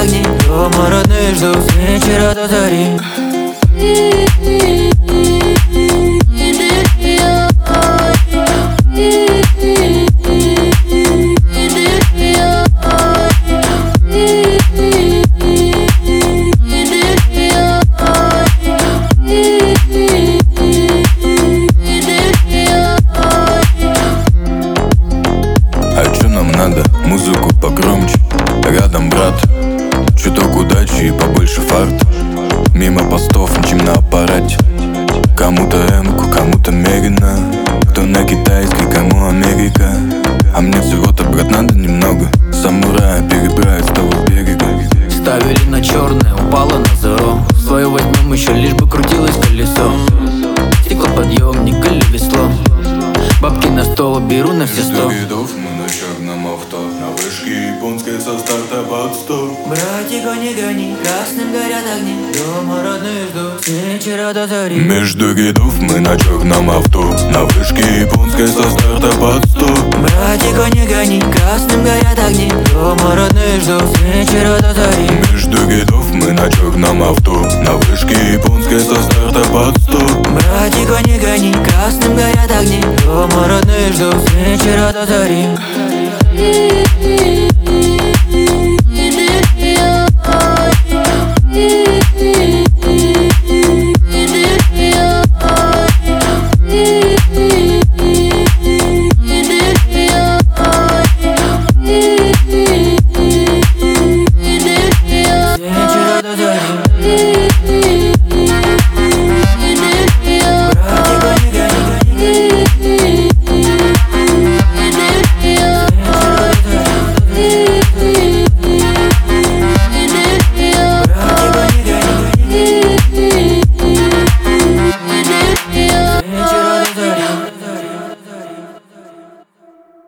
огни. Дома родные ждут с вечера до зари. Музыку погромче, рядом брат. Чуток удачи и побольше фарта. Мимо постов, ничем на аппарате. Кому-то эмку, кому-то медленно. Кто на китайской, кому Америка. А мне всего-то, брат, надо немного. Самурая перебрать с того берега. Ставили на черное, упало на зеро. Свою возьмем еще, лишь бы крутилось колесо. Стеклоподъемник или весло. Бабки на стол беру на все 100. Между рядов мы на черном авто. На вышке японской со старта под 100. Братико, не гони, красным горят огни. Дома родные ждут с вечера до зари. Между рядов мы на черном авто. На вышке японской со старта под 100. Братико, не гони, красным горят огни. Дома родные ждут с вечера до зари. Между рядов мы на черном авто. На вышке японской со старта под 100. Братико, не гони, красным горят огни. Дома родные ждут с вечера до зари.